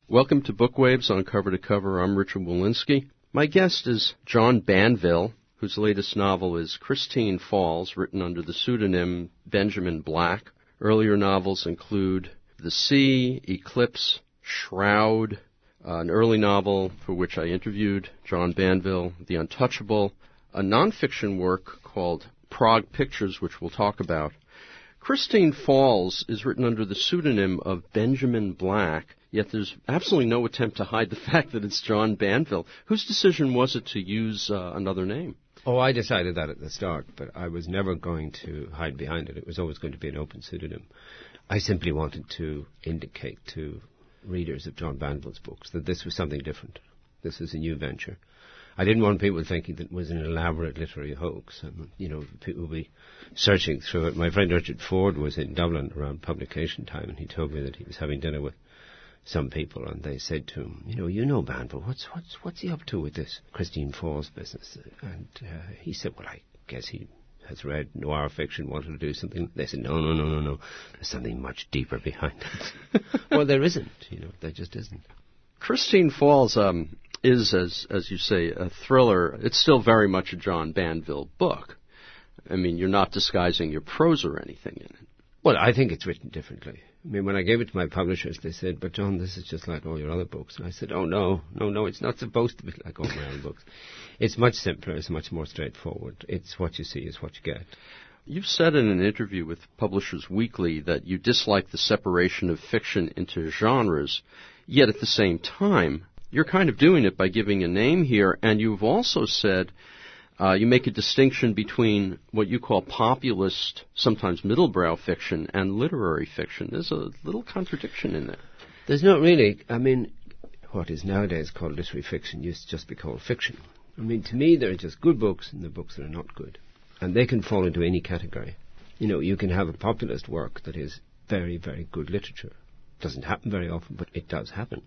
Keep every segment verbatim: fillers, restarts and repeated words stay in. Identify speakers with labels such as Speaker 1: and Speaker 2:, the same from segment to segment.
Speaker 1: Welcome to Bookwaves on Cover to Cover. I'm Richard Walensky. My guest is John Banville, whose latest novel is Christine Falls, written under the pseudonym Benjamin Black. Earlier novels include The Sea, Eclipse, Shroud, uh, an early novel for which I interviewed John Banville, The Untouchable, a nonfiction work called Prague Pictures, which we'll talk about. Christine Falls is written under the pseudonym of Benjamin Black, yet there's absolutely no attempt to hide the fact that it's John Banville. Whose decision was it to use uh, another name?
Speaker 2: Oh, I decided that at the start, but I was never going to hide behind it. It was always going to be an open pseudonym. I simply wanted to indicate to readers of John Banville's books that this was something different. This was a new venture. I didn't want people thinking that it was an elaborate literary hoax. And, you know, people would be searching through it. My friend Richard Ford was in Dublin around publication time, and he told me that he was having dinner with some people, and they said to him, you know, you know Banville, what's what's what's he up to with this Christine Falls business? And uh, he said, well, I guess he has read noir fiction, wanted to do something. They said, no, no, no, no, no. There's something much deeper behind it. Well, there isn't, you know, there just isn't.
Speaker 1: Christine Falls um, is, as as you say, a thriller. It's still very much a John Banville book. I mean, you're not disguising your prose or anything in it.
Speaker 2: Well, I think it's written differently. I mean, when I gave it to my publishers, they said, but John, this is just like all your other books. And I said, oh, no, no, no, it's not supposed to be like all my other books. It's much simpler. It's much more straightforward. It's what you see is what you get.
Speaker 1: You've said in an interview with Publishers Weekly that you dislike the separation of fiction into genres, yet at the same time, you're kind of doing it by giving a name here, and you've also said uh, you make a distinction between what you call populist, sometimes middlebrow fiction, and literary fiction. There's a little contradiction in there.
Speaker 2: There's not really. I mean, what is nowadays called literary fiction used to just be called fiction. I mean, to me, there are just good books and there are books that are not good. And they can fall into any category. You know, you can have a populist work that is very, very good literature. Doesn't happen very often, but it does happen.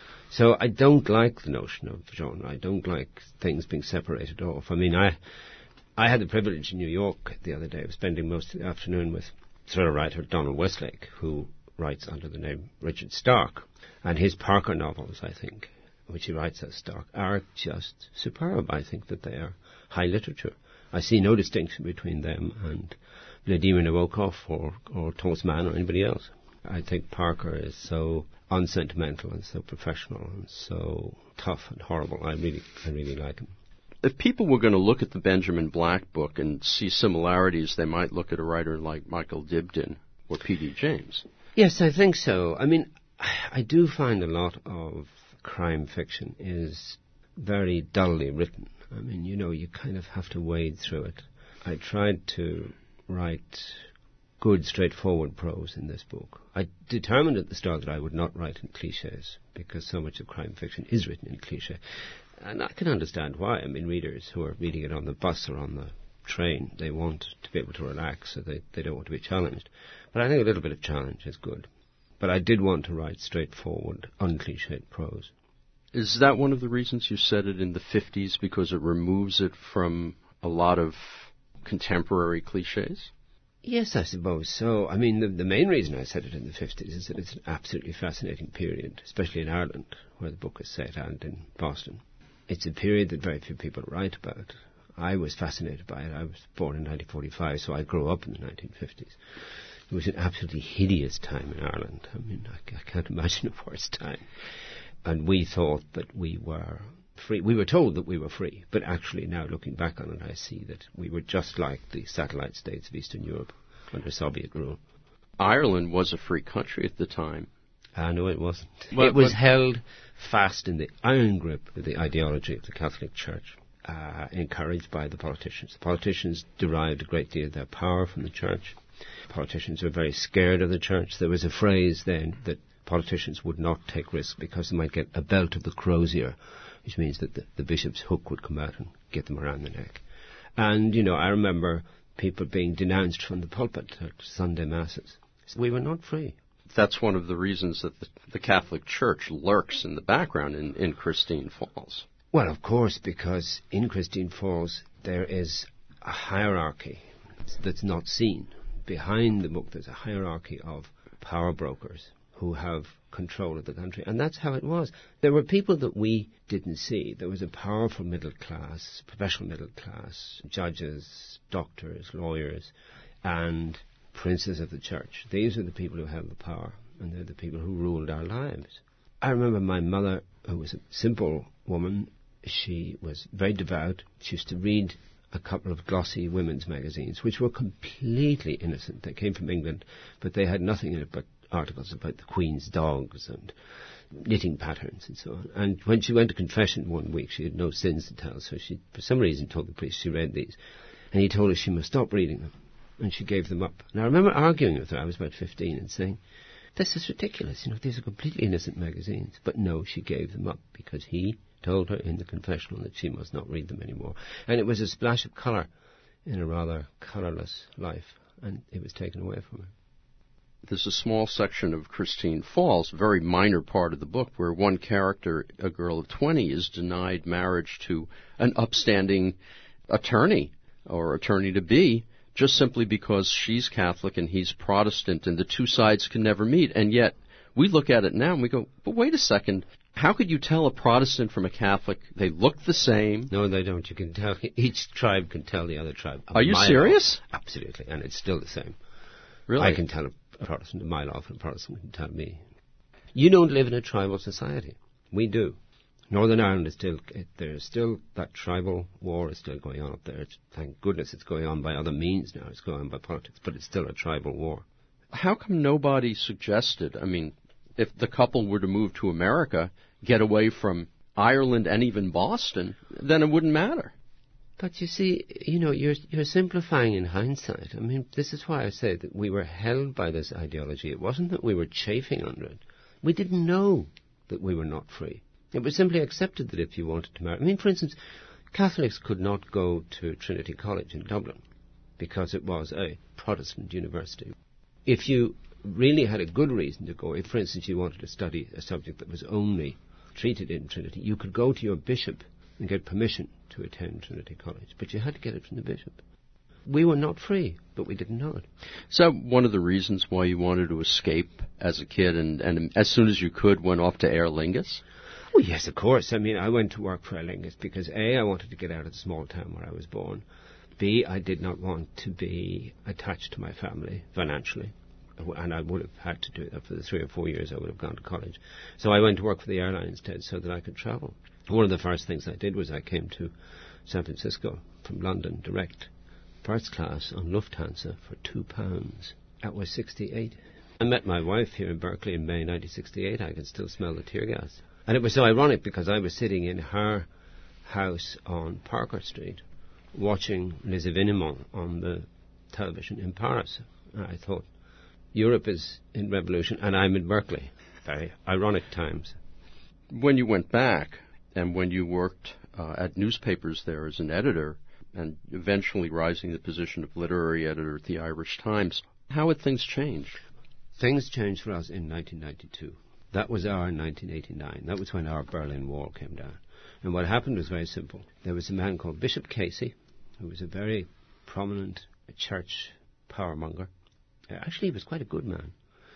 Speaker 2: So I don't like the notion of genre. I don't like things being separated off. I mean, I I had the privilege in New York the other day of spending most of the afternoon with thriller writer Donald Westlake, who writes under the name Richard Stark. And his Parker novels, I think, which he writes as Stark, are just superb. I think that they are high literature. I see no distinction between them and Vladimir Nabokov or, or Thomas Mann or anybody else. I think Parker is so unsentimental and so professional and so tough and horrible. I really, I really like him.
Speaker 1: If people were going to look at the Benjamin Black book and see similarities, they might look at a writer like Michael Dibdin or P D James.
Speaker 2: Yes, I think so. I mean, I do find a lot of crime fiction is very dully written. I mean, you know, you kind of have to wade through it. I tried to write good, straightforward prose in this book. I determined at the start that I would not write in cliches, because so much of crime fiction is written in cliché. And I can understand why. I mean, readers who are reading it on the bus or on the train, they want to be able to relax, so they, they don't want to be challenged. But I think a little bit of challenge is good. But I did want to write straightforward, uncliched prose.
Speaker 1: Is that one of the reasons you said it in the fifties, because it removes it from a lot of contemporary cliches?
Speaker 2: Yes, I suppose so. I mean, the, the main reason I said it in the fifties is that it's an absolutely fascinating period, especially in Ireland, where the book is set, and in Boston. It's a period that very few people write about. I was fascinated by it. I was born in nineteen forty-five, so I grew up in the nineteen fifties. It was an absolutely hideous time in Ireland. I mean, I, I can't imagine a worse time. And we thought that we were free. We were told that we were free, but actually now looking back on it, I see that we were just like the satellite states of Eastern Europe under Soviet rule.
Speaker 1: Ireland was a free country at the time.
Speaker 2: Ah, no, it wasn't.
Speaker 1: Well,
Speaker 2: it was held fast in the iron grip of the ideology of the Catholic Church, uh, encouraged by the politicians. The politicians derived a great deal of their power from the Church. Politicians were very scared of the Church. There was a phrase then that politicians would not take risks because they might get a belt of the crozier, which means that the, the bishop's hook would come out and get them around the neck. And, you know, I remember people being denounced from the pulpit at Sunday masses. We were not free.
Speaker 1: That's one of the reasons that the, the Catholic Church lurks in the background in, in Christine Falls.
Speaker 2: Well, of course, because in Christine Falls there is a hierarchy that's not seen. Behind the book there's a hierarchy of power brokers who have control of the country. And that's how it was. There were people that we didn't see. There was a powerful middle class, professional middle class, judges, doctors, lawyers, and princes of the church. These are the people who held the power, and they're the people who ruled our lives. I remember my mother, who was a simple woman. She was very devout. She used to read a couple of glossy women's magazines, which were completely innocent. They came from England, but they had nothing in it but articles about the Queen's dogs and knitting patterns and so on. And when she went to confession one week, she had no sins to tell, so she, for some reason, told the priest she read these. And he told her she must stop reading them, and she gave them up. And I remember arguing with her, I was about fifteen, and saying, this is ridiculous, you know, these are completely innocent magazines. But no, she gave them up because he told her in the confessional that she must not read them anymore. And it was a splash of colour in a rather colourless life, and it was taken away from her.
Speaker 1: There's a small section of Christine Falls, a very minor part of the book, where one character, a girl of twenty, is denied marriage to an upstanding attorney or attorney-to-be, just simply because she's Catholic and he's Protestant, and the two sides can never meet. And yet we look at it now and we go, but wait a second, how could you tell a Protestant from a Catholic? They look the same.
Speaker 2: No, they don't. You can tell. Each tribe can tell the other tribe.
Speaker 1: Are you serious?
Speaker 2: Off. Absolutely, and it's still the same.
Speaker 1: Really?
Speaker 2: I can tell a Protestant a mile off, and a Protestant can tell me. You don't live in a tribal society. We do. Northern Ireland is still, it, there's still, that tribal war is still going on up there. It's, thank goodness it's going on by other means now. It's going on by politics, but it's still a tribal war.
Speaker 1: How come nobody suggested, I mean, if the couple were to move to America, get away from Ireland and even Boston, then it wouldn't matter?
Speaker 2: But you see, you know, you're you're simplifying in hindsight. I mean, this is why I say that we were held by this ideology. It wasn't that we were chafing under it. We didn't know that we were not free. It was simply accepted that if you wanted to marry... I mean, for instance, Catholics could not go to Trinity College in Dublin because it was a Protestant university. If you really had a good reason to go, if, for instance, you wanted to study a subject that was only treated in Trinity, you could go to your bishop and get permission to attend Trinity College, but you had to get it from the bishop. We were not free, but we didn't know it.
Speaker 1: So one of the reasons why you wanted to escape as a kid and, and as soon as you could went off to Aer Lingus?
Speaker 2: Oh, yes, of course. I mean, I went to work for Aer Lingus because, A, I wanted to get out of the small town where I was born. B, I did not want to be attached to my family financially. And I would have had to do that for the three or four years I would have gone to college. So I went to work for the airline instead so that I could travel. One of the first things I did was I came to San Francisco from London direct, first class on Lufthansa for two pounds. That was sixty-eight. I met my wife here in Berkeley in May nineteen sixty-eight. I can still smell the tear gas. And it was so ironic because I was sitting in her house on Parker Street watching Les Événements on the television in Paris. And I thought, Europe is in revolution and I'm in Berkeley. Very ironic times.
Speaker 1: When you went back and when you worked uh, at newspapers there as an editor and eventually rising to the position of literary editor at the Irish Times, how had things changed?
Speaker 2: Things changed for us in nineteen ninety-two. That was our nineteen eighty-nine. That was when our Berlin Wall came down. And what happened was very simple. There was a man called Bishop Casey, who was a very prominent church powermonger. Actually, he was quite a good man.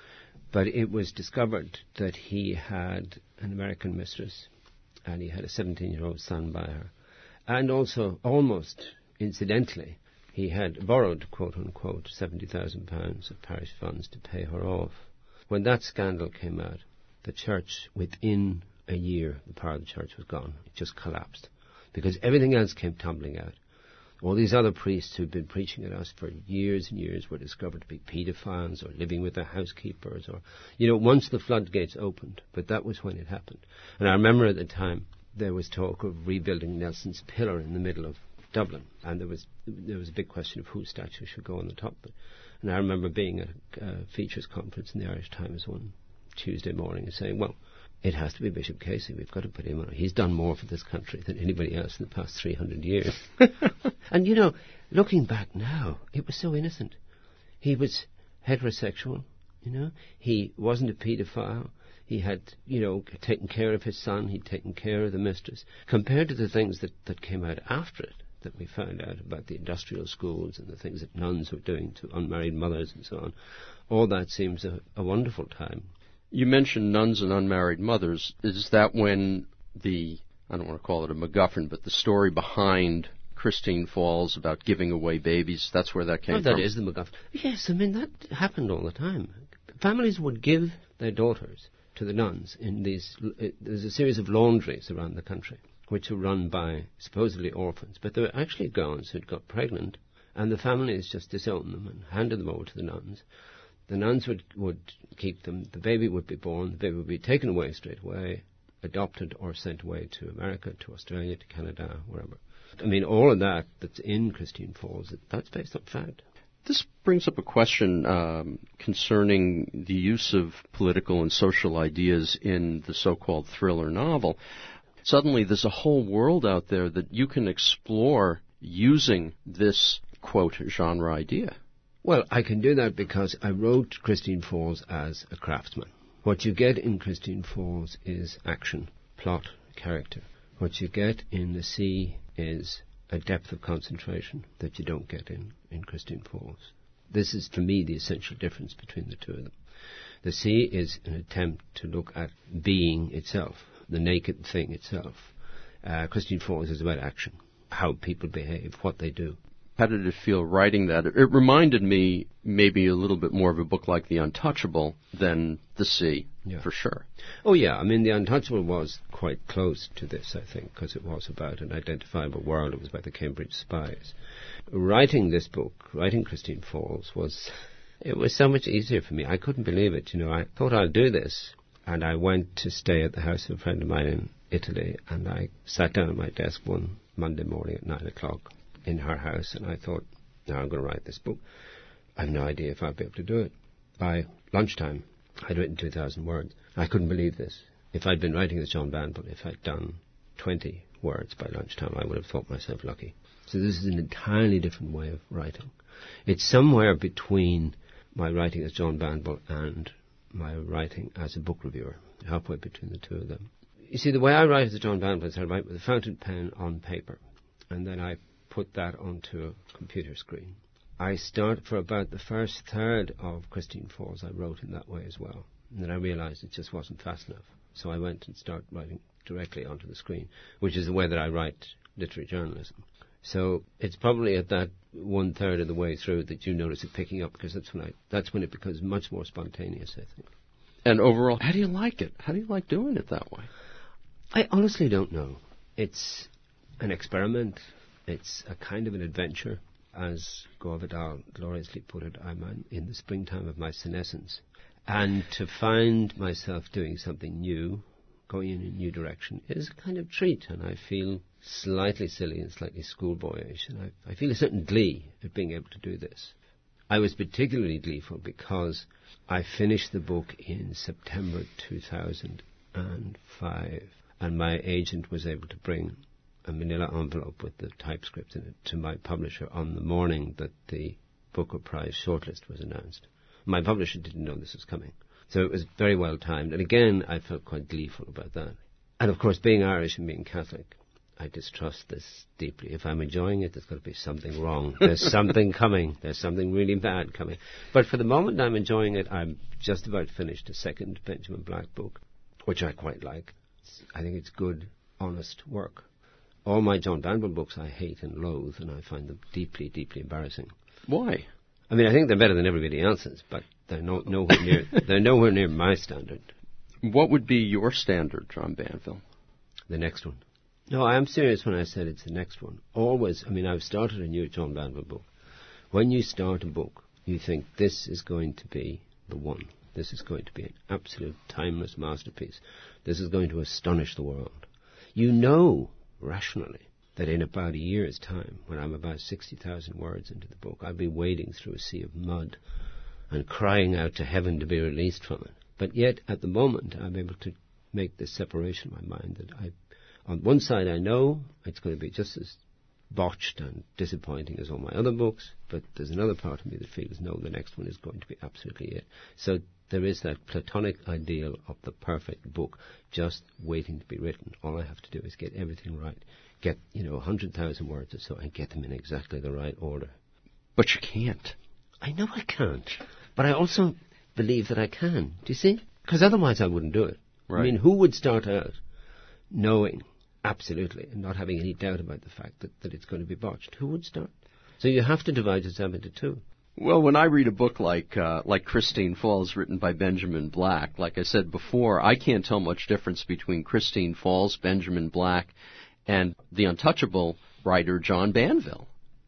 Speaker 2: But it was discovered that he had an American mistress, and he had a seventeen-year-old son by her. And also, almost incidentally, he had borrowed, quote-unquote, seventy thousand pounds of parish funds to pay her off. When that scandal came out, the church, within a year, the power of the church was gone. It just collapsed. Because everything else came tumbling out. All these other priests who'd been preaching at us for years and years were discovered to be paedophiles or living with their housekeepers or, you know, once the floodgates opened. But that was when it happened. And I remember at the time there was talk of rebuilding Nelson's Pillar in the middle of Dublin. And there was there was a big question of whose statue should go on the top. And I remember being at a uh, features conference in the Irish Times one Tuesday morning and saying, well, it has to be Bishop Casey. We've got to put him on. He's done more for this country than anybody else in the past three hundred years. And, you know, looking back now, it was so innocent. He was heterosexual, you know. He wasn't a paedophile. He had, you know, taken care of his son. He'd taken care of the mistress. Compared to the things that, that came out after it, that we found out about the industrial schools and the things that nuns were doing to unmarried mothers and so on, all that seems a, a wonderful time.
Speaker 1: You mentioned nuns and unmarried mothers. Is that when the, I don't want to call it a MacGuffin, but the story behind Christine Falls about giving away babies, that's where that came
Speaker 2: oh, that
Speaker 1: from?
Speaker 2: That is the MacGuffin. Yes, I mean, that happened all the time. Families would give their daughters to the nuns in these, uh, there's a series of laundries around the country, which were run by supposedly orphans, but they were actually girls who'd got pregnant, and the families just disowned them and handed them over to the nuns. The nuns would, would keep them, the baby would be born, the baby would be taken away straight away, adopted or sent away to America, to Australia, to Canada, wherever. I mean, all of that that's in Christine Falls, that's based on fact.
Speaker 1: This brings up a question um, concerning the use of political and social ideas in the so-called thriller novel. Suddenly there's a whole world out there that you can explore using this, quote, genre idea.
Speaker 2: Well, I can do that because I wrote Christine Falls as a craftsman. What you get in Christine Falls is action, plot, character. What you get in The Sea is a depth of concentration that you don't get in, in Christine Falls. This is, for me, the essential difference between the two of them. The Sea is an attempt to look at being itself, the naked thing itself. Uh, Christine Falls is about action, how people behave, what they do.
Speaker 1: How did it feel writing that? It reminded me maybe a little bit more of a book like The Untouchable than The Sea, yeah. For sure.
Speaker 2: Oh, yeah. I mean, The Untouchable was quite close to this, I think, because it was about an identifiable world. It was about the Cambridge spies. Writing this book, writing Christine Falls, was, it was so much easier for me. I couldn't believe it. You know, I thought I'll do this. And I went to stay at the house of a friend of mine in Italy, and I sat down at my desk one Monday morning at nine o'clock. In her house, and I thought, now I'm going to write this book. I have no idea if I'll be able to do it. By lunchtime, I'd written two thousand words. I couldn't believe this. If I'd been writing as John Banville, if I'd done twenty words by lunchtime, I would have thought myself lucky. So this is an entirely different way of writing. It's somewhere between my writing as John Banville and my writing as a book reviewer, halfway between the two of them. You see, the way I write as John Banville is I write with a fountain pen on paper, and then I put that onto a computer screen. I start for about the first third of Christine Falls, I wrote in that way as well. And then I realized it just wasn't fast enough. So I went and started writing directly onto the screen, which is the way that I write literary journalism. So it's probably at that one third of the way through that you notice it picking up, because that's when I, that's when it becomes much more spontaneous, I think.
Speaker 1: And overall, how do you like it? How do you like doing it that way?
Speaker 2: I honestly don't know. It's an experiment. It's a kind of an adventure. As Gore Vidal gloriously put it, I'm in the springtime of my senescence. And to find myself doing something new, going in a new direction, is a kind of treat. And I feel slightly silly and slightly schoolboyish. And I, I feel a certain glee at being able to do this. I was particularly gleeful because I finished the book in September two thousand five. And my agent was able to bring a manila envelope with the typescript in it to my publisher on the morning that the Booker Prize shortlist was announced. My publisher didn't know this was coming. So it was very well timed. And again, I felt quite gleeful about that. And of course, being Irish and being Catholic, I distrust this deeply. If I'm enjoying it, there's got to be something wrong. There's something coming. There's something really bad coming. But for the moment I'm enjoying it. I'm just about finished a second Benjamin Black book, which I quite like. It's, I think it's good, honest work. All my John Banville books I hate and loathe, and I find them deeply, deeply embarrassing.
Speaker 1: Why?
Speaker 2: I mean, I think they're better than everybody else's, but they're no, nowhere near they're nowhere near my standard.
Speaker 1: What would be your standard, John Banville?
Speaker 2: The next one. No, I am serious when I said it's the next one. Always, I mean, I've started a new John Banville book. When you start a book, you think this is going to be the one. This is going to be an absolute timeless masterpiece. This is going to astonish the world. You know rationally that in about a year's time, when I'm about sixty thousand words into the book, I'll be wading through a sea of mud and crying out to heaven to be released from it. But yet, at the moment, I'm able to make this separation in my mind that I, on one side, I know it's going to be just as botched and disappointing as all my other books, but there's another part of me that feels, no, the next one is going to be absolutely it. So there is that platonic ideal of the perfect book just waiting to be written. All I have to do is get everything right. Get, you know, one hundred thousand words or so and get them in exactly the right order.
Speaker 1: But you can't.
Speaker 2: I know I can't. But I also believe that I can. Do you see? Because otherwise I wouldn't do it.
Speaker 1: Right.
Speaker 2: I mean, who would start out knowing absolutely and not having any doubt about the fact that, that it's going to be botched? Who would start? So you have to divide yourself into two.
Speaker 1: Well, when I read a book like uh, like Christine Falls, written by Benjamin Black, like I said before, I can't tell much difference between Christine Falls, Benjamin Black, and the untouchable writer John Banville.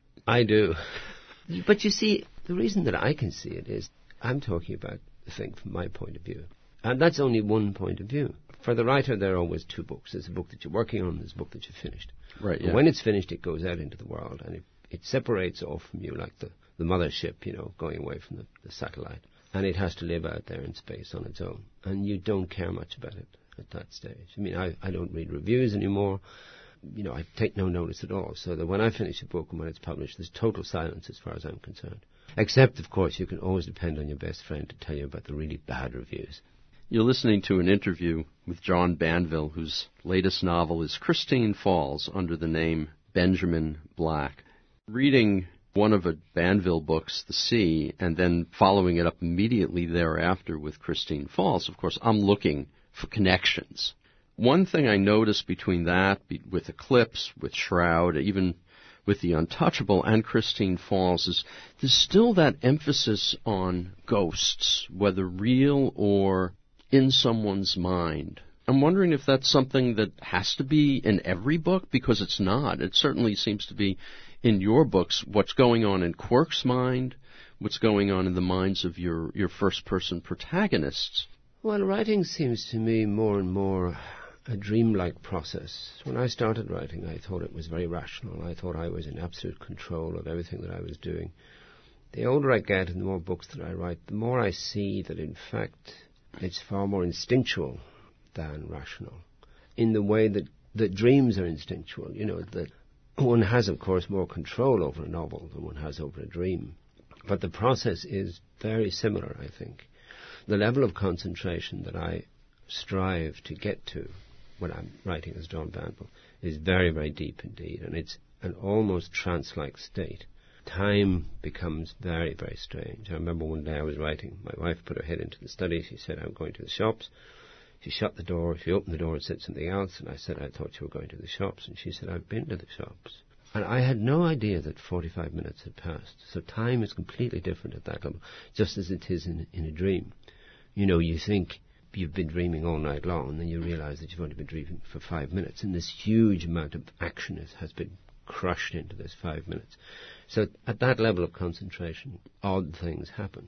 Speaker 2: I do. But you see, the reason that I can see it is I'm talking about the thing from my point of view. And that's only one point of view. For the writer, there are always two books. There's a book that you're working on, there's a book that you've finished.
Speaker 1: Right, yeah.
Speaker 2: And when it's finished, it goes out into the world, and it, it separates off from you like the, the mothership, you know, going away from the, the satellite. And it has to live out there in space on its own. And you don't care much about it at that stage. I mean, I, I don't read reviews anymore. You know, I take no notice at all. So that when I finish a book and when it's published, there's total silence as far as I'm concerned. Except, of course, you can always depend on your best friend to tell you about the really bad reviews.
Speaker 1: You're listening to an interview with John Banville, whose latest novel is Christine Falls, under the name Benjamin Black. Reading one of a Banville books, The Sea, and then following it up immediately thereafter with Christine Falls, of course, I'm looking for connections. One thing I noticed between that, with Eclipse, with Shroud, even with The Untouchable and Christine Falls, is there's still that emphasis on ghosts, whether real or in someone's mind. I'm wondering if that's something that has to be in every book, because it's not. It certainly seems to be in your books what's going on in Quirk's mind, what's going on in the minds of your, your first-person protagonists.
Speaker 2: Well, writing seems to me more and more a dreamlike process. When I started writing, I thought it was very rational. I thought I was in absolute control of everything that I was doing. The older I get and the more books that I write, the more I see that, in fact, it's far more instinctual than rational, in the way that, that dreams are instinctual. You know, that one has, of course, more control over a novel than one has over a dream. But the process is very similar, I think. The level of concentration that I strive to get to when I'm writing as John Banville is very, very deep indeed, and it's an almost trance-like state. Time becomes very, very strange. I remember one day I was writing, my wife put her head into the study, she said, I'm going to the shops. She shut the door, she opened the door and said something else, and I said, I thought you were going to the shops, and she said, I've been to the shops. And I had no idea that forty-five minutes had passed. So time is completely different at that level, just as it is in, in a dream. You know, you think you've been dreaming all night long, and then you realize that you've only been dreaming for five minutes, and this huge amount of action is, has been crushed into this five minutes. So at that level of concentration, odd things happen.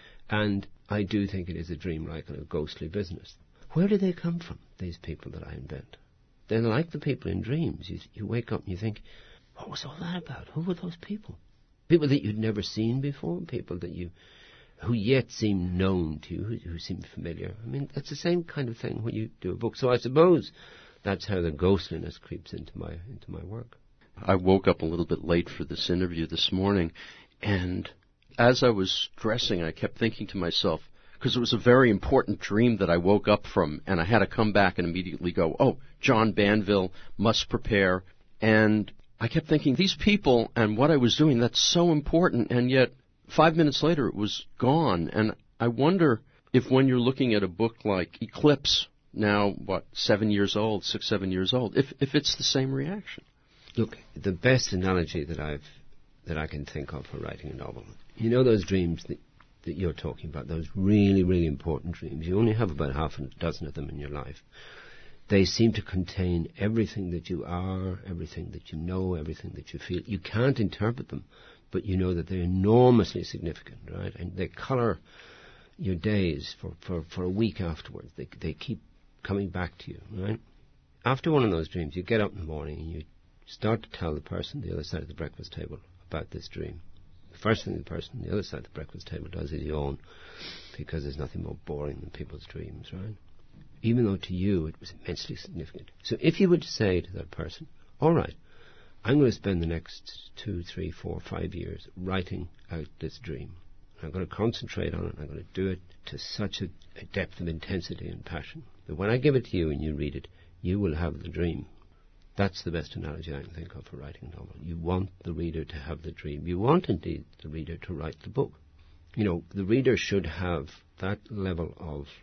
Speaker 2: And I do think it is a dreamlike and a ghostly business. Where do they come from, these people that I invent? They're like the people in dreams. You, you wake up and you think, what was all that about? Who were those people? People that you'd never seen before, people that you, who yet seem known to you, who, who seem familiar. I mean, that's the same kind of thing when you do a book. So I suppose that's how the ghostliness creeps into my into my work.
Speaker 1: I woke up a little bit late for this interview this morning, and as I was dressing, I kept thinking to myself, because it was a very important dream that I woke up from, and I had to come back and immediately go, oh, John Banville must prepare. And I kept thinking, these people and what I was doing, that's so important, and yet five minutes later it was gone. And I wonder if when you're looking at a book like Eclipse, now, what, seven years old, six, seven years old, if if it's the same reaction.
Speaker 2: Look, the best analogy that I've that I can think of for writing a novel, you know those dreams that, that you're talking about, those really, really important dreams. You only have about half a dozen of them in your life. They seem to contain everything that you are, everything that you know, everything that you feel. You can't interpret them, but you know that they're enormously significant, right? And they color your days for, for, for a week afterwards. They, they keep coming back to you, right? After one of those dreams, you get up in the morning and you start to tell the person on the other side of the breakfast table about this dream. The first thing the person on the other side of the breakfast table does is yawn, because there's nothing more boring than people's dreams, right? Even though to you it was immensely significant. So if you would say to that person, all right, I'm going to spend the next two, three, four, five years writing out this dream. I'm going to concentrate on it. I'm going to do it to such a, a depth of intensity and passion that when I give it to you and you read it, you will have the dream. That's the best analogy I can think of for writing a novel. You want the reader to have the dream. You want, indeed, the reader to write the book. You know, the reader should have that level of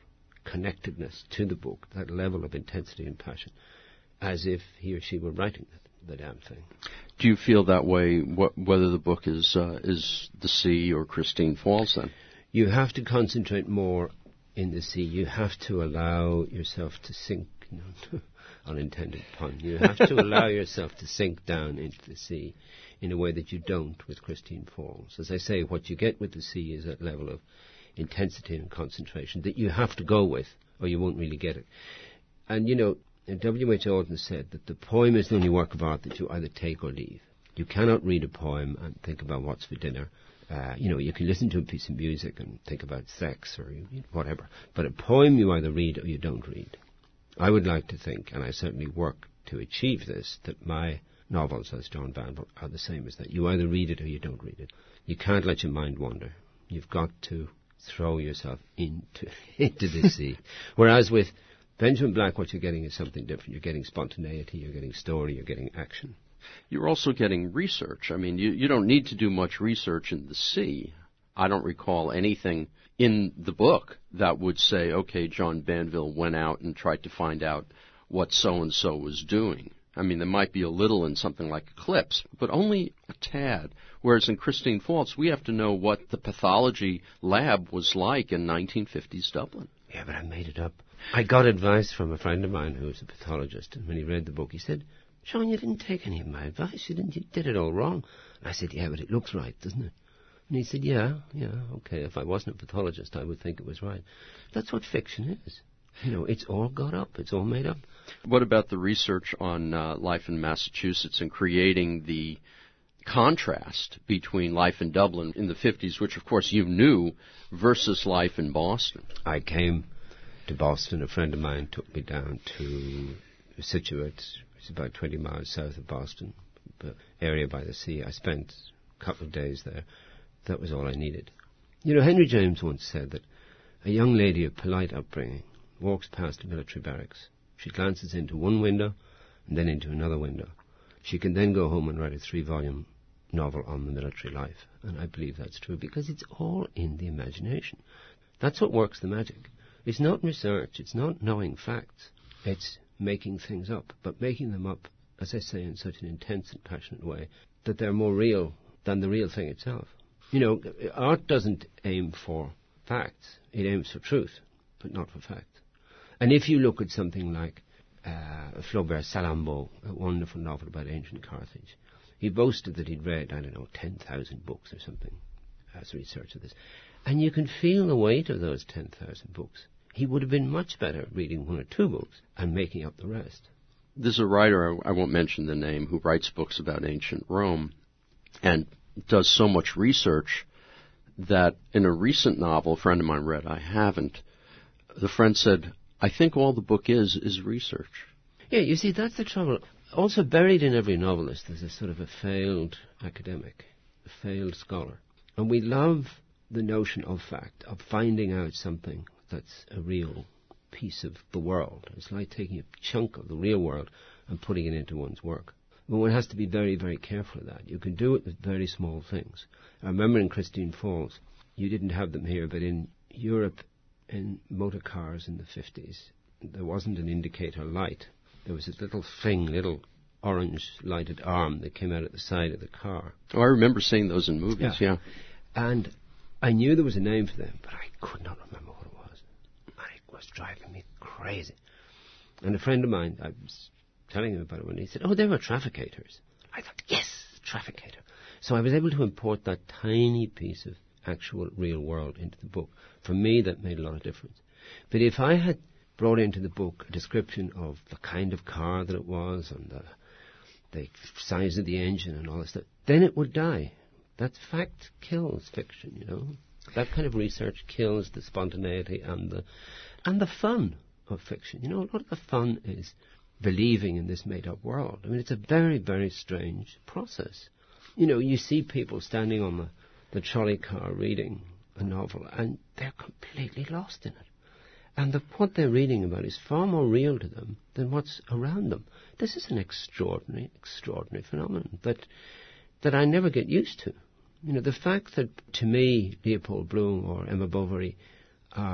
Speaker 2: connectedness to the book, that level of intensity and passion, as if he or she were writing the, the damn thing.
Speaker 1: Do you feel that way, wh- whether the book is uh, is The Sea or Christine Falls, then?
Speaker 2: You have to concentrate more in The Sea. You have to allow yourself to sink, you know, unintended pun, you have to allow yourself to sink down into the sea in a way that you don't with Christine Falls. As I say, what you get with The Sea is that level of intensity and concentration that you have to go with, or you won't really get it. And, you know, W H Auden said that the poem is the only work of art that you either take or leave. You cannot read a poem and think about what's for dinner. Uh, you know, you can listen to a piece of music and think about sex or whatever. But a poem you either read or you don't read. I would like to think, and I certainly work to achieve this, that my novels, as John Banville, are the same as that. You either read it or you don't read it. You can't let your mind wander. You've got to throw yourself into into the sea. Whereas with Benjamin Black, what you're getting is something different. You're getting spontaneity, you're getting story, you're getting action.
Speaker 1: You're also getting research. I mean, you, you don't need to do much research in The Sea. I don't recall anything in the book that would say, okay, John Banville went out and tried to find out what so-and-so was doing. I mean, there might be a little in something like Eclipse, but only a tad. Whereas in Christine Falls, we have to know what the pathology lab was like in nineteen fifties Dublin.
Speaker 2: Yeah, but I made it up. I got advice from a friend of mine who was a pathologist, and when he read the book, he said, Sean, you didn't take any of my advice. You didn't. You did it all wrong. And I said, yeah, but it looks right, doesn't it? And he said, yeah, yeah, okay. If I wasn't a pathologist, I would think it was right. That's what fiction is. You know, it's all got up. It's all made up.
Speaker 1: What about the research on uh, life in Massachusetts and creating the contrast between life in Dublin in the fifties, which, of course, you knew, versus life in Boston?
Speaker 2: I came to Boston. A friend of mine took me down to Scituate. It's about twenty miles south of Boston, the area by the sea. I spent a couple of days there. That was all I needed. You know, Henry James once said that a young lady of polite upbringing walks past a military barracks. She glances into one window and then into another window. She can then go home and write a three-volume novel on the military life. And I believe that's true because it's all in the imagination. That's what works the magic. It's not research. It's not knowing facts. It's making things up, but making them up, as I say, in such an intense and passionate way that they're more real than the real thing itself. You know, art doesn't aim for facts. It aims for truth, but not for facts. And if you look at something like uh, Flaubert's Salammbô, a wonderful novel about ancient Carthage, he boasted that he'd read, I don't know, ten thousand books or something as research of this. And you can feel the weight of those ten thousand books. He would have been much better reading one or two books and making up the rest.
Speaker 1: There's a writer, I won't mention the name, who writes books about ancient Rome and does so much research that in a recent novel a friend of mine read, I haven't, the friend said, I think all the book is is research.
Speaker 2: Yeah, you see, that's the trouble. Also buried in every novelist is a sort of a failed academic, a failed scholar. And we love the notion of fact, of finding out something that's a real piece of the world. It's like taking a chunk of the real world and putting it into one's work. But one has to be very, very careful of that. You can do it with very small things. I remember in Christine Falls, you didn't have them here, but in Europe, in motor cars in the fifties, there wasn't an indicator light. There was this little thing, little orange lighted arm that came out at the side of the car.
Speaker 1: Oh, I remember seeing those in movies, yeah. yeah.
Speaker 2: And I knew there was a name for them, but I could not remember what it was. And it was driving me crazy. And a friend of mine, I was telling him about it when he said, oh, they were trafficators. I thought, yes, trafficator. So I was able to import that tiny piece of actual real world into the book. For me, that made a lot of difference. But if I had brought into the book a description of the kind of car that it was and the, the size of the engine and all that stuff, then it would die. That fact kills fiction, you know. That kind of research kills the spontaneity and the and the fun of fiction. You know, a lot of the fun is believing in this made-up world. I mean, it's a very, very strange process. You know, you see people standing on the, the trolley car reading a novel, and they're completely lost in it. And the, what they're reading about is far more real to them than what's around them. This is an extraordinary, extraordinary phenomenon that that I never get used to. You know, the fact that, to me, Leopold Bloom or Emma Bovary are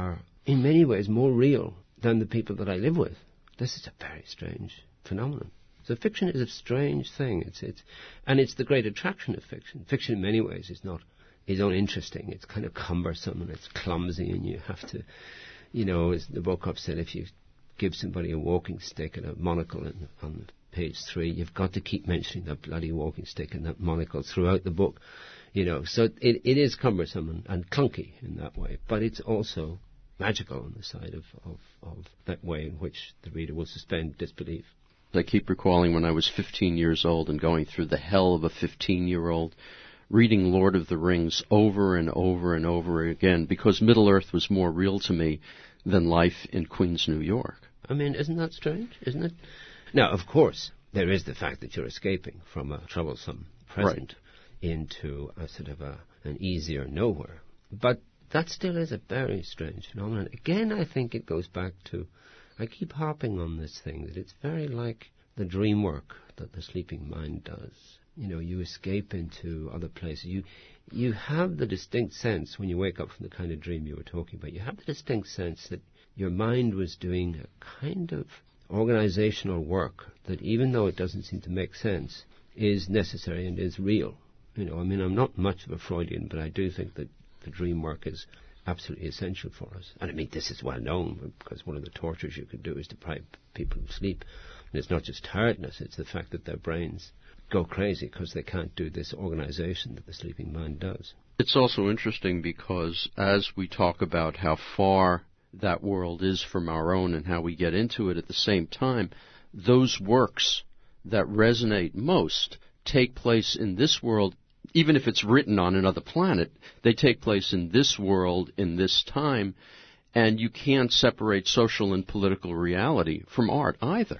Speaker 2: in many ways more real than the people that I live with. This is a very strange phenomenon. So fiction is a strange thing. It's it's, and it's the great attraction of fiction. Fiction, in many ways, is not is uninteresting. It's kind of cumbersome and it's clumsy, and you have to, you know, as Nabokov said, if you give somebody a walking stick and a monocle in, on page three, you've got to keep mentioning that bloody walking stick and that monocle throughout the book, you know. So it it is cumbersome and, and clunky in that way, but it's also magical on the side of, of, of that way in which the reader will suspend disbelief.
Speaker 1: I keep recalling when I was fifteen years old and going through the hell of a fifteen-year-old, reading Lord of the Rings over and over and over again, because Middle-earth was more real to me than life in Queens, New York.
Speaker 2: I mean, isn't that strange, isn't it? Now, of course, there is the fact that you're escaping from a troublesome present
Speaker 1: right.
Speaker 2: into a sort of a, an easier nowhere. But that still is a very strange phenomenon. Again, I think it goes back to, I keep harping on this thing, that it's very like the dream work that the sleeping mind does. You know, you escape into other places. You you have the distinct sense, when you wake up from the kind of dream you were talking about, you have the distinct sense that your mind was doing a kind of organizational work that, even though it doesn't seem to make sense, is necessary and is real. You know, I mean, I'm not much of a Freudian, but I do think that the dream work is absolutely essential for us. And I mean, this is well known, because one of the tortures you can do is deprive people of sleep. And it's not just tiredness, it's the fact that their brains go crazy because they can't do this organization that the sleeping mind does.
Speaker 1: It's also interesting because as we talk about how far that world is from our own and how we get into it, at the same time, those works that resonate most take place in this world. Even if it's written on another planet, they take place in this world, in this time, and you can't separate social and political reality from art either.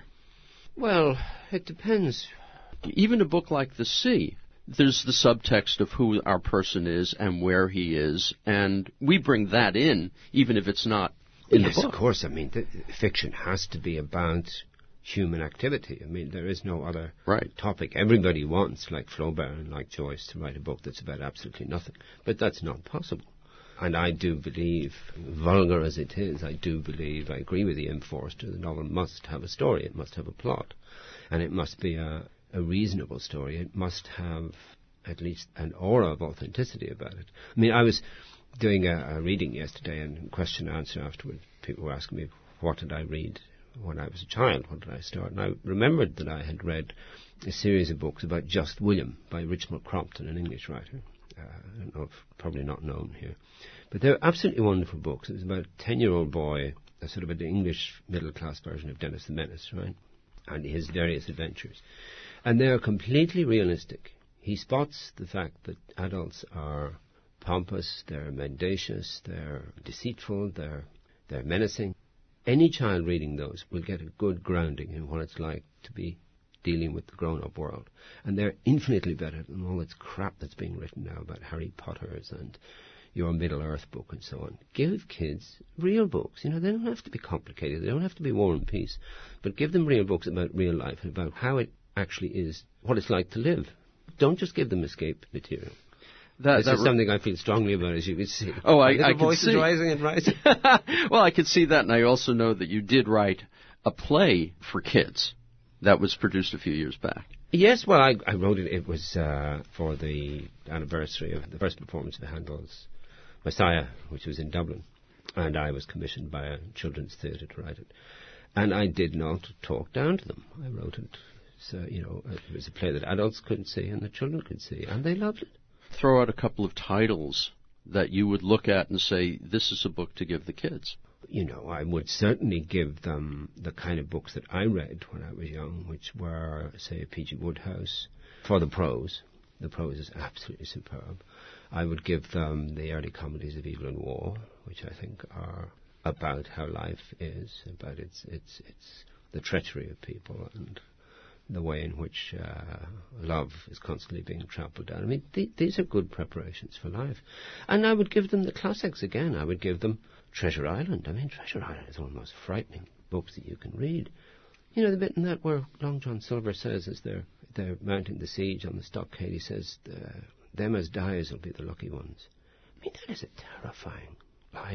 Speaker 2: Well, it depends.
Speaker 1: Even a book like The Sea, there's the subtext of who our person is and where he is, and we bring that in, even if it's not in
Speaker 2: yes,
Speaker 1: the book.
Speaker 2: Of course. I mean, the, fiction has to be about human activity. I mean, there is no other
Speaker 1: right.
Speaker 2: topic. Everybody wants, like Flaubert and like Joyce, to write a book that's about absolutely nothing. But that's not possible. And I do believe, vulgar as it is, I do believe, I agree with Ian Forster, the novel must have a story, it must have a plot, and it must be a, a reasonable story. It must have at least an aura of authenticity about it. I mean, I was doing a, a reading yesterday, and question and answer afterwards, people were asking me, what did I read when I was a child? What did I start? And I remembered that I had read a series of books about Just William by Richmal Crompton, an English writer. Uh, I don't know if, probably not known here. But they're absolutely wonderful books. It was about a ten-year-old boy, a sort of an English middle-class version of Dennis the Menace, right? And his various adventures. And they're completely realistic. He spots the fact that adults are pompous, they're mendacious, they're deceitful, they're they're menacing. Any child reading those will get a good grounding in what it's like to be dealing with the grown-up world. And they're infinitely better than all this crap that's being written now about Harry Potters and your Middle-earth book and so on. Give kids real books. You know, they don't have to be complicated. They don't have to be War and Peace. But give them real books about real life and about how it actually is, what it's like to live. Don't just give them escape material. That, this that is r- something I feel strongly about, as you can see.
Speaker 1: Oh, I,
Speaker 2: I
Speaker 1: I
Speaker 2: can
Speaker 1: can
Speaker 2: voice
Speaker 1: see.
Speaker 2: Is rising and rising.
Speaker 1: Well, I can see that, and I also know that you did write a play for kids that was produced a few years back.
Speaker 2: Yes, well, I, I wrote it. It was uh, for the anniversary of the first performance of Handel's Messiah, which was in Dublin, and I was commissioned by a children's theatre to write it. And I did not talk down to them. I wrote it, so, you know, it was a play that adults couldn't see and the children could see, and they loved it.
Speaker 1: Throw out a couple of titles that you would look at and say, this is a book to give the kids.
Speaker 2: You know, I would certainly give them the kind of books that I read when I was young, which were, say, P G Wodehouse, for the prose. The prose is absolutely superb. I would give them the early comedies of Evelyn Waugh, which I think are about how life is, about its its its the treachery of people and the way in which uh, love is constantly being trampled down. I mean, th- these are good preparations for life. And I would give them the classics again. I would give them Treasure Island. I mean, Treasure Island is one of the most frightening books that you can read. You know, the bit in that where Long John Silver says, as they're, they're mounting the siege on the stockade, he says, them as dies will be the lucky ones. I mean, that is a terrifying line.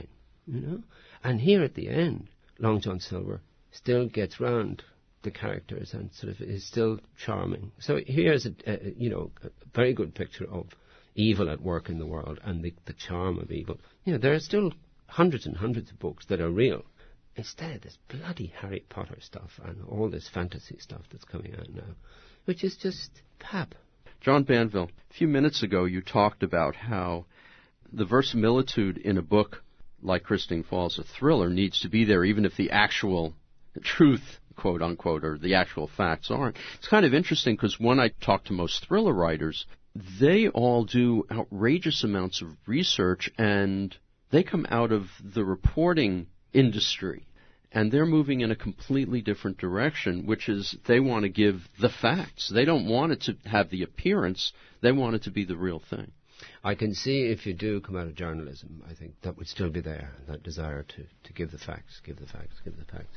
Speaker 2: you know. And here at the end, Long John Silver still gets round the characters and sort of is still charming. So here's a, a you know a very good picture of evil at work in the world and the, the charm of evil. You know, there are still hundreds and hundreds of books that are real. Instead of this bloody Harry Potter stuff and all this fantasy stuff that's coming out now, which is just pap.
Speaker 1: John Banville, a few minutes ago you talked about how the verisimilitude in a book like Christine Falls, a thriller, needs to be there even if the actual truth, quote unquote, or the actual facts aren't. It's kind of interesting because when I talk to most thriller writers, they all do outrageous amounts of research and they come out of the reporting industry and they're moving in a completely different direction, which is they want to give the facts. They don't want it to have the appearance. They want it to be the real thing.
Speaker 2: I can see if you do come out of journalism, I think that would still be there, that desire to, to give the facts, give the facts, give the facts.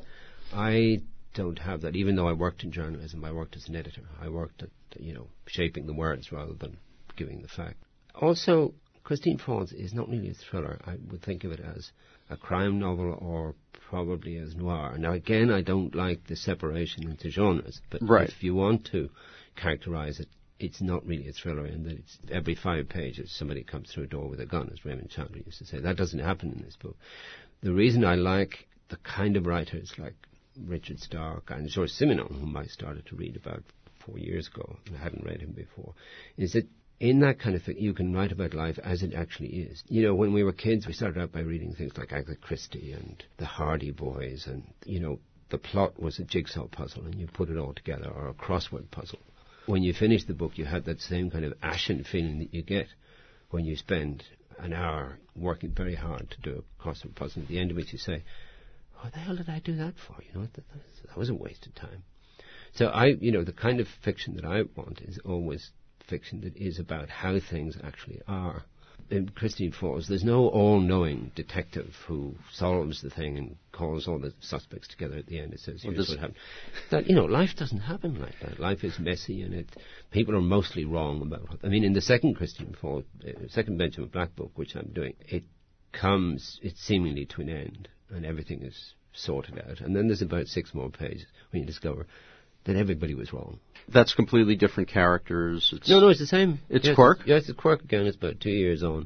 Speaker 2: I don't have that, even though I worked in journalism. I worked as an editor. I worked at, you know, shaping the words rather than giving the fact. Also, Christine Falls is not really a thriller. I would think of it as a crime novel or probably as noir. Now, again, I don't like the separation into genres, but
Speaker 1: right.
Speaker 2: If you want to characterize it, it's not really a thriller in that it's every five pages somebody comes through a door with a gun, as Raymond Chandler used to say. That doesn't happen in this book. The reason I like the kind of writers like Richard Stark and Georges Simenon, whom I started to read about four years ago, and I hadn't read him before, is that in that kind of thing, you can write about life as it actually is. You know, when we were kids, we started out by reading things like Agatha Christie and the Hardy Boys, and, you know, the plot was a jigsaw puzzle, and you put it all together, or a crossword puzzle. When you finished the book, you had that same kind of ashen feeling that you get when you spend an hour working very hard to do a crossword puzzle, at the end of which you say, what the hell did I do that for? You know, that, that was a waste of time. So I, you know, the kind of fiction that I want is always fiction that is about how things actually are. In Christine Falls, there's no all-knowing detective who solves the thing and calls all the suspects together at the end and says, here's well, what happened. That, you know, life doesn't happen like that. Life is messy and it, people are mostly wrong about what... I mean, in the second Christine Falls, uh, second Benjamin Black book, which I'm doing, it comes, it's seemingly to an end and everything is sorted out. And then there's about six more pages when you discover that everybody was wrong.
Speaker 1: That's completely different characters. It's
Speaker 2: no, no, it's the same.
Speaker 1: It's
Speaker 2: yes,
Speaker 1: Quirk?
Speaker 2: It's, yes, it's Quirk again. It's about two years on.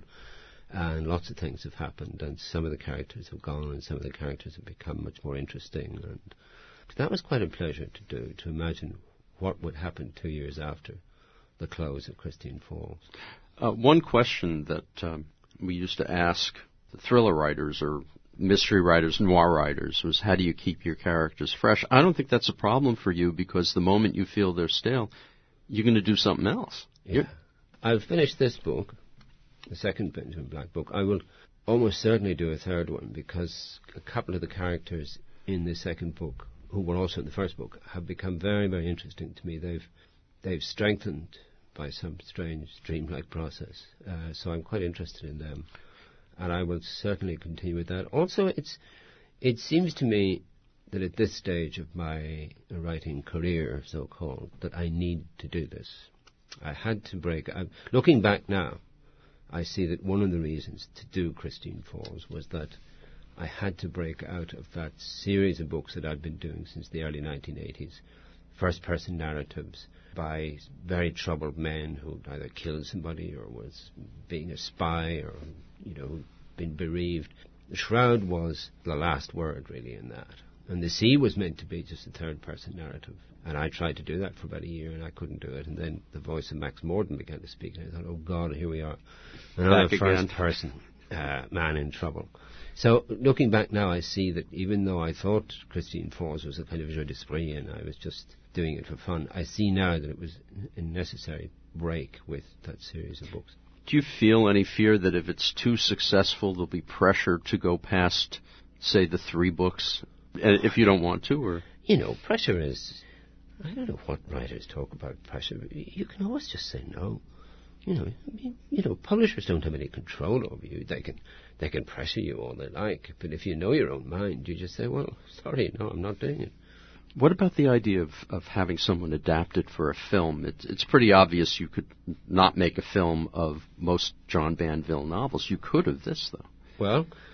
Speaker 2: And lots of things have happened. And some of the characters have gone and some of the characters have become much more interesting. And that was quite a pleasure to do, to imagine what would happen two years after the close of Christine Falls.
Speaker 1: Uh, one question that um, we used to ask the thriller writers or mystery writers, noir writers, was how do you keep your characters fresh? I don't think that's a problem for you because the moment you feel they're stale, you're going to do something else.
Speaker 2: Yeah. I'll finish this book, the second Benjamin Black book. I will almost certainly do a third one because a couple of the characters in the second book, who were also in the first book, have become very, very interesting to me. They've they've strengthened by some strange dreamlike process. Uh, so I'm quite interested in them. And I will certainly continue with that. Also, it's it seems to me that at this stage of my writing career, so-called, that I need to do this. I had to break... I'm, looking back now, I see that one of the reasons to do Christine Falls was that I had to break out of that series of books that I'd been doing since the early nineteen eighties, first-person narratives by very troubled men who either killed somebody or was being a spy or, you know, been bereaved. The Shroud was the last word, really, in that. And The Sea was meant to be just a third-person narrative. And I tried to do that for about a year, and I couldn't do it. And then the voice of Max Morden began to speak, and I thought, oh, God, here we are. Another first-person uh, man in trouble. So, looking back now, I see that even though I thought Christine Falls was a kind of jeu d'esprit, and I was just doing it for fun, I see now that it was a necessary break with that series of books.
Speaker 1: Do you feel any fear that if it's too successful, there'll be pressure to go past, say, the three books, if you don't want to? Or
Speaker 2: you know, pressure is... I don't know what writers talk about pressure. You can always just say no. You know, I mean, you know, publishers don't have any control over you. They can, they can pressure you all they like. But if you know your own mind, you just say, well, sorry, no, I'm not doing it.
Speaker 1: What about the idea of, of having someone adapt it for a film? It's, it's pretty obvious you could not make a film of most John Banville novels. You could of this, though.
Speaker 2: Well,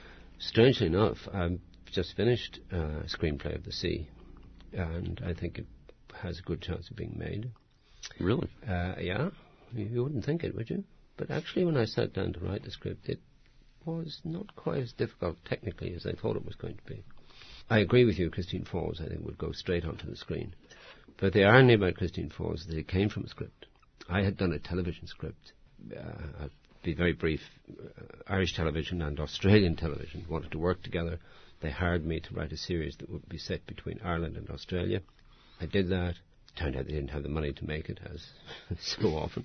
Speaker 2: Strangely enough, I've just finished uh, a screenplay of The Sea, and I think it has a good chance of being made.
Speaker 1: Really?
Speaker 2: Uh, yeah, you, you wouldn't think it, would you? But actually, when I sat down to write the script, it was not quite as difficult technically as I thought it was going to be. I agree with you, Christine Falls, I think, would go straight onto the screen. But the irony about Christine Falls is that it came from a script. I had done a television script. Uh, I'll be very brief. Uh, Irish television and Australian television wanted to work together. They hired me to write a series that would be set between Ireland and Australia. I did that. Turned out they didn't have the money to make it, as so often.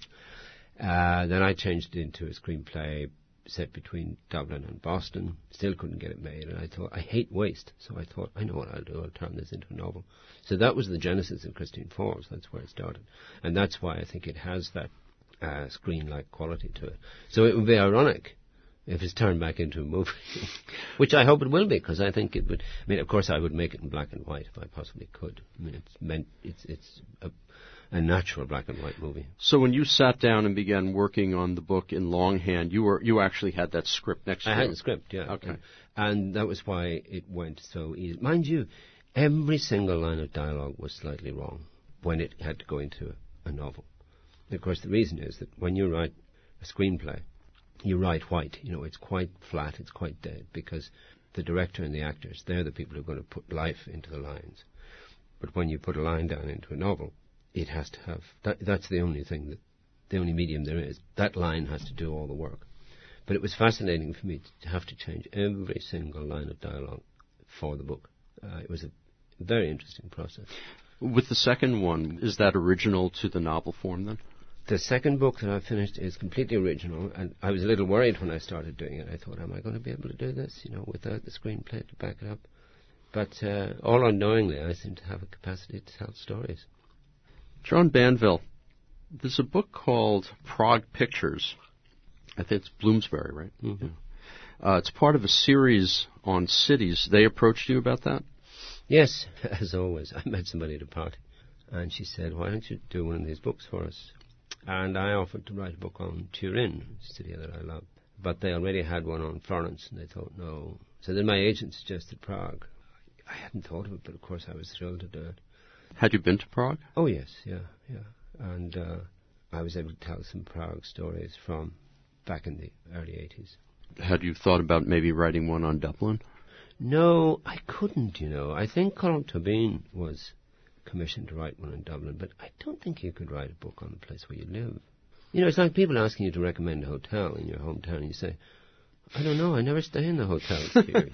Speaker 2: Uh, then I changed it into a screenplay set between Dublin and Boston. Still couldn't get it made, and I thought, I hate waste, so I thought, I know what I'll do, I'll turn this into a novel. So that was the genesis of Christine Falls. That's where it started. And that's why I think it has that uh, screen-like quality to it. So it would be ironic if it's turned back into a movie, which I hope it will be, because I think it would. I mean, of course, I would make it in black and white if I possibly could. I mean, it's meant it's it's a, a natural black and white movie.
Speaker 1: So when you sat down and began working on the book in longhand, you were you actually had that script next to you?
Speaker 2: I had the script, yeah.
Speaker 1: Okay.
Speaker 2: And, and that was why it went so easy. Mind you, every single line of dialogue was slightly wrong when it had to go into a, a novel. And of course, the reason is that when you write a screenplay, you write white. You know, it's quite flat, it's quite dead, because the director and the actors, they're the people who are going to put life into the lines. But when you put a line down into a novel, it has to have, that, that's the only thing, that the only medium there is. That line has to do all the work. But it was fascinating for me to have to change every single line of dialogue for the book. Uh, it was a very interesting process.
Speaker 1: With the second one, is that original to the novel form then?
Speaker 2: The second book that I finished is completely original, and I was a little worried when I started doing it. I thought, am I going to be able to do this, you know, without the screenplay to back it up? But uh, all unknowingly, I seem to have a capacity to tell stories.
Speaker 1: John Banville, there's a book called Prague Pictures. I think it's Bloomsbury, right?
Speaker 2: Mm-hmm.
Speaker 1: Yeah. Uh, it's part of a series on cities. They approached you about that?
Speaker 2: Yes, as always. I met somebody at a party, and she said, why don't you do one of these books for us? And I offered to write a book on Turin, a city that I love. But they already had one on Florence, and they thought, no. So then my agent suggested Prague. I hadn't thought of it, but of course I was thrilled to do it.
Speaker 1: Had you been to Prague?
Speaker 2: Oh, yes, yeah, yeah. And uh, I was able to tell some Prague stories from back in the early eighties.
Speaker 1: Had you thought about maybe writing one on Dublin?
Speaker 2: No, I couldn't, you know. I think Colm Tóibín was commissioned to write one in Dublin, but I don't think you could write a book on the place where you live. You know, it's like people asking you to recommend a hotel in your hometown, and you say, I don't know, I never stay in the hotels here.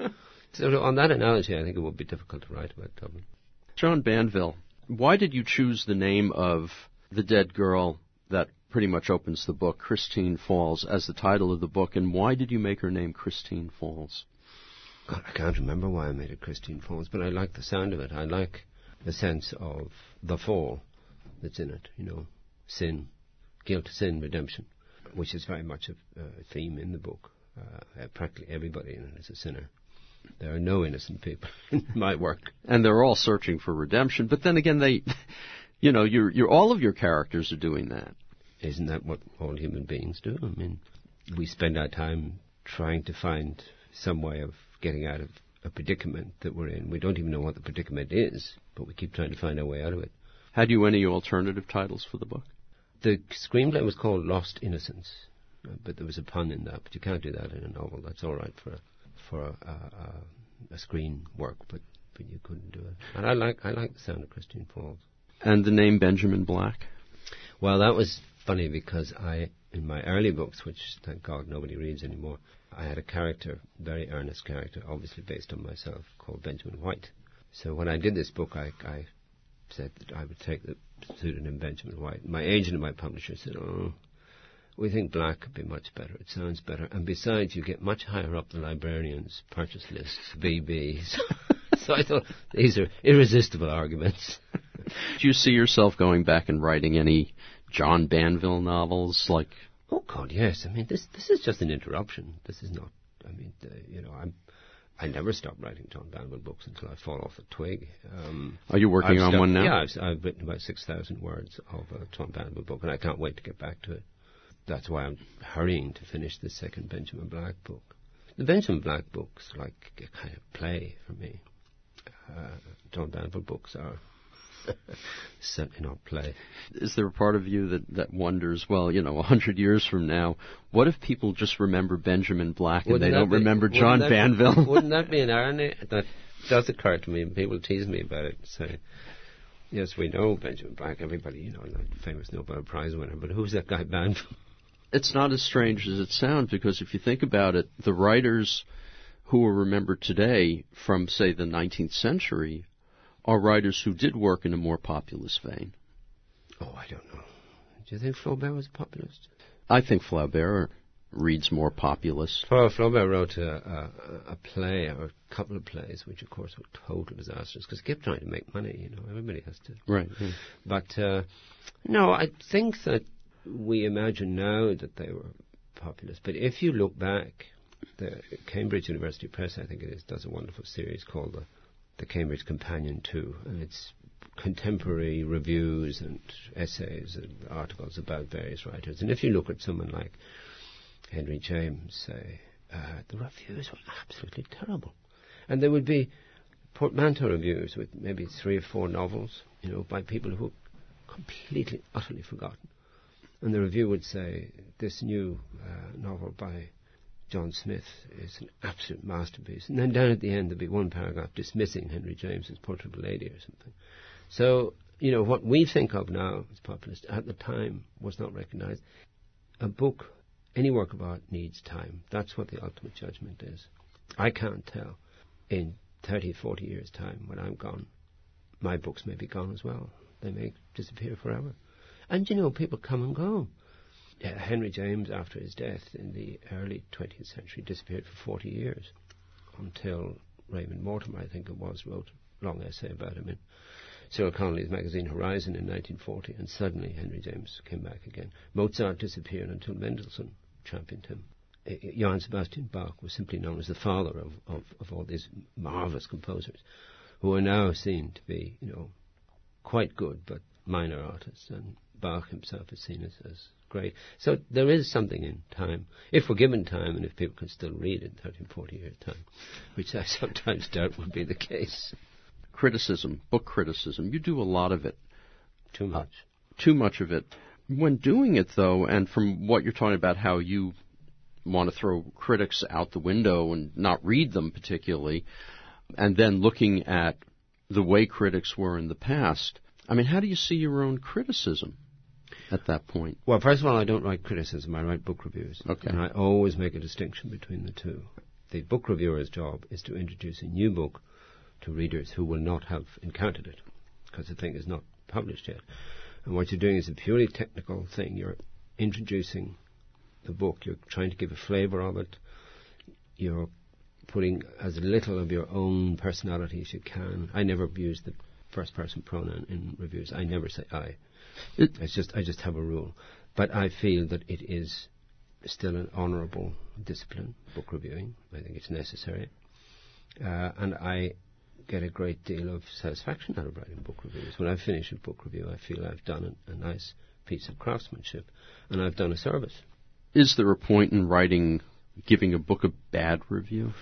Speaker 2: So on that analogy, I think it would be difficult to write about Dublin.
Speaker 1: John Banville, why did you choose the name of the dead girl that pretty much opens the book, Christine Falls, as the title of the book, and why did you make her name Christine Falls?
Speaker 2: God, I can't remember why I made it Christine Falls, but I like the sound of it. I like the sense of the fall that's in it, you know, sin, guilt, sin, redemption, which is very much a, a theme in the book. Uh, practically everybody in it is a sinner. There are no innocent people in my work.
Speaker 1: And they're all searching for redemption, but then again, they, you know, you're, you're, all of your characters are doing that.
Speaker 2: Isn't that what all human beings do? I mean, we spend our time trying to find some way of getting out of a predicament that we're in. We don't even know what the predicament is, but we keep trying to find our way out of it.
Speaker 1: Had you any alternative titles for the book?
Speaker 2: The screenplay was called Lost Innocence, uh, but there was a pun in that. But you can't do that in a novel. That's all right for a, for a, a, a screen work, but, but you couldn't do it. And I like I like the sound of Christine Falls.
Speaker 1: And the name Benjamin Black?
Speaker 2: Well, that was funny because I, in my early books, which thank God nobody reads anymore, I had a character, very earnest character, obviously based on myself, called Benjamin White. So when I did this book, I, I said that I would take the pseudonym Benjamin White. My agent and my publisher said, oh, we think Black could be much better. It sounds better. And besides, you get much higher up the librarian's purchase lists, B Bs. So I thought, these are irresistible arguments.
Speaker 1: Do you see yourself going back and writing any John Banville novels, like...
Speaker 2: Oh, God, yes. I mean, this this is just an interruption. This is not, I mean, uh, you know, I'm, I never stop writing John Banville books until I fall off a twig. Um,
Speaker 1: Are you working
Speaker 2: I've
Speaker 1: on
Speaker 2: stopped,
Speaker 1: one now?
Speaker 2: Yeah, I've, I've written about six thousand words of a John Banville book, and I can't wait to get back to it. That's why I'm hurrying to finish the second Benjamin Black book. The Benjamin Black books, like a kind of play for me. Uh, John Banville books are certainly not play.
Speaker 1: Is there a part of you that, that wonders, well, you know, a hundred years from now, what if people just remember Benjamin Black and
Speaker 2: Wouldn't
Speaker 1: they don't
Speaker 2: be,
Speaker 1: remember John
Speaker 2: that,
Speaker 1: Banville?
Speaker 2: Wouldn't that be an irony? That does occur to me, and people tease me about it. Say, yes, we know Benjamin Black. Everybody, you know, that famous Nobel Prize winner. But who's that guy Banville?
Speaker 1: It's not as strange as it sounds, because if you think about it, the writers who are remembered today from, say, the nineteenth century are writers who did work in a more populist vein.
Speaker 2: Oh, I don't know. Do you think Flaubert was a populist?
Speaker 1: I think Flaubert reads more populist.
Speaker 2: Well, Flaubert wrote a, a, a play, or a couple of plays, which of course were total disasters, because he kept trying to make money, you know, everybody has to.
Speaker 1: Right. Yeah.
Speaker 2: But, uh, no, I think that we imagine now that they were populist, but if you look back, the Cambridge University Press, I think it is, does a wonderful series called the The Cambridge Companion two, and it's contemporary reviews and essays and articles about various writers. And if you look at someone like Henry James, say, uh, the reviews were absolutely terrible. And there would be portmanteau reviews with maybe three or four novels, you know, by people who were completely, utterly forgotten. And the review would say, this new uh, novel by John Smith is an absolute masterpiece. And then down at the end there'd be one paragraph dismissing Henry James's Portrait of a Lady or something. So, you know, what we think of now as populist at the time was not recognized. A book, any work of art, needs time. That's what the ultimate judgment is. I can't tell in thirty, forty years' time, when I'm gone, my books may be gone as well. They may disappear forever. And, you know, people come and go. Uh, Henry James, after his death in the early twentieth century, disappeared for forty years, until Raymond Mortimer, I think it was, wrote a long essay about him in Cyril Connolly's magazine Horizon in nineteen forty, and suddenly Henry James came back again. Mozart disappeared until Mendelssohn championed him. Uh, Johann Sebastian Bach was simply known as the father of, of, of all these marvelous composers, who are now seen to be, you know, quite good, but minor artists, and Bach himself is seen as, as great. So there is something in time, if we're given time, and if people can still read in thirty, forty years' time, which I sometimes doubt would be the case.
Speaker 1: Criticism, book criticism, you do a lot of it.
Speaker 2: Too much.
Speaker 1: Uh, too much of it. When doing it, though, and from what you're talking about, how you want to throw critics out the window and not read them particularly, and then looking at the way critics were in the past, I mean, how do you see your own criticism at that point?
Speaker 2: Well, first of all, I don't write criticism, I write book reviews.
Speaker 1: Okay.
Speaker 2: And I always make a distinction between the two. The book reviewer's job is to introduce a new book to readers who will not have encountered it, because the thing is not published yet. And what you're doing is a purely technical thing. You're introducing the book. You're trying to give a flavour of it. You're putting as little of your own personality as you can. I never use the first-person pronoun in reviews. I never say I. It, it's just I just have a rule. But I feel that it is still an honourable discipline, book reviewing. I think it's necessary. Uh, and I get a great deal of satisfaction out of writing book reviews. When I finish a book review, I feel I've done a, a nice piece of craftsmanship, and I've done a service.
Speaker 1: Is there a point in writing, giving a book a bad review?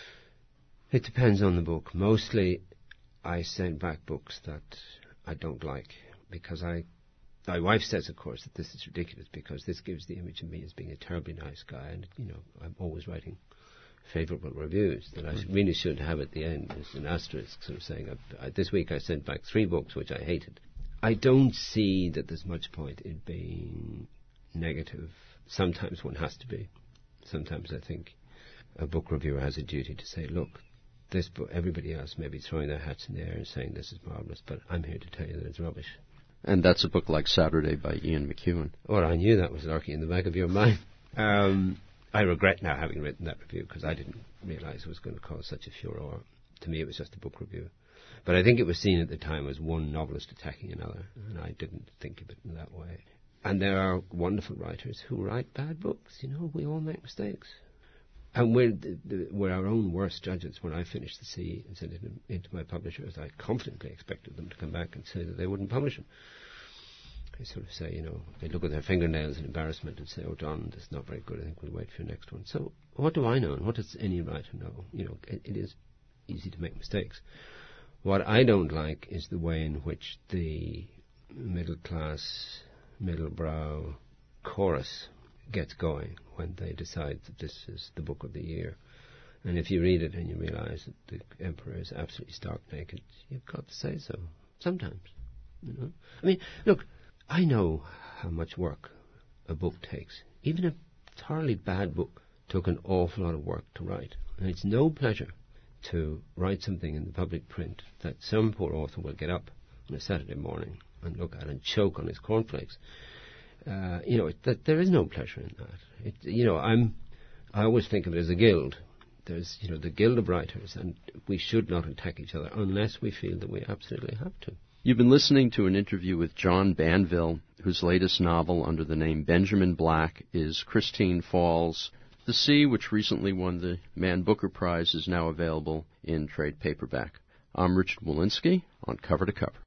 Speaker 2: It depends on the book. Mostly, I send back books that I don't like, because I, my wife says, of course, that this is ridiculous, because this gives the image of me as being a terribly nice guy, and, you know, I'm always writing favourable reviews that I really should have at the end as an asterisk, sort of saying, I, I, this week I sent back three books which I hated. I don't see that there's much point in being negative. Sometimes one has to be. Sometimes I think a book reviewer has a duty to say, look, this book, everybody else may be throwing their hats in the air and saying this is marvellous, but I'm here to tell you that it's rubbish.
Speaker 1: And that's a book like Saturday by Ian McEwan.
Speaker 2: Well, I knew that was lurking in the back of your mind. Um, I regret now having written that review, because I didn't realise it was going to cause such a furore. To me, it was just a book review. But I think it was seen at the time as one novelist attacking another, and I didn't think of it in that way. And there are wonderful writers who write bad books. You know, we all make mistakes. And we're, the, the, we're our own worst judges. When I finished The Sea and sent it in, into my publishers, I confidently expected them to come back and say that they wouldn't publish it. they sort of say, you know, they look at their fingernails in embarrassment and say, oh, Don, this is not very good. I think we'll wait for your next one. So what do I know, and what does any writer know? You know, it, it is easy to make mistakes. What I don't like is the way in which the middle-class, middle-brow chorus gets going when they decide that this is the book of the year. And if you read it and you realize that the emperor is absolutely stark naked, you've got to say so. Sometimes, you know. I mean, look, I know how much work a book takes. Even a thoroughly bad book took an awful lot of work to write. And it's no pleasure to write something in the public print that some poor author will get up on a Saturday morning and look at and choke on his cornflakes. Uh, you know, it, that there is no pleasure in that. It, you know, I'm, I always think of it as a guild. There's, you know, the Guild of Writers, and we should not attack each other unless we feel that we absolutely have to.
Speaker 1: You've been listening to an interview with John Banville, whose latest novel under the name Benjamin Black is Christine Falls. The Sea, which recently won the Man Booker Prize, is now available in trade paperback. I'm Richard Wolinski on Cover to Cover.